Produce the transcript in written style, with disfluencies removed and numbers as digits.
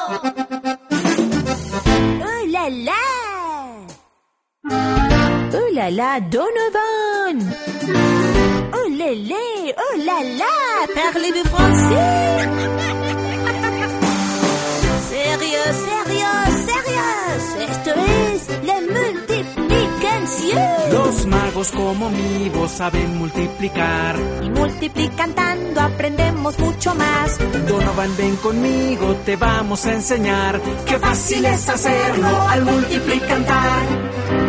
¡Oh, la, la! ¡Oh, la, la, Donovan! ¡Oh, lélé! ¡Oh, la, la! Parlez-vous français? ¡Sérieux, sérieux, sérieux! Esto es la multiplicación. Los magos como mi voz saben multiplicar. Y multiplicando aprendemos mucho más. Donovan, ven conmigo, te vamos a enseñar. Qué fácil es hacerlo al multiplicar.